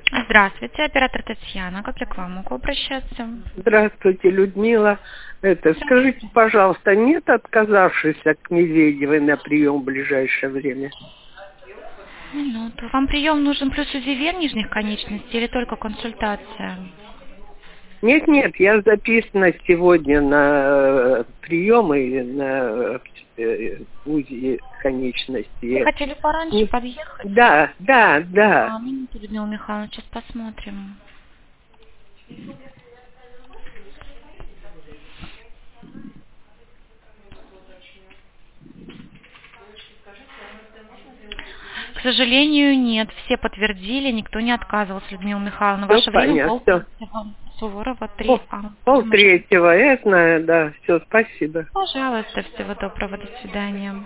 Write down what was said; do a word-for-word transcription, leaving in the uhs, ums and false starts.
Здравствуйте, оператор Татьяна. Как я к вам могу обращаться? Здравствуйте, Людмила. Это, скажите, пожалуйста, нет отказавшихся к Медведевой на прием в ближайшее время? Минуту. Вам прием нужен плюс УЗИ нижних конечностей или только консультация? Нет, нет, я записана сегодня на прием и на э, УЗИ конечности. Вы хотели пораньше Не... подъехать? Да, да, да. А, минуту, Людмила Михайловна, сейчас посмотрим. К сожалению, нет. Все подтвердили, никто не отказывался, Людмила Михайловна. Ваше Все время понятно. полтретьего. Суворова, три А. Пол третьего, я знаю, да. Все, спасибо. Пожалуйста, всего доброго, до свидания.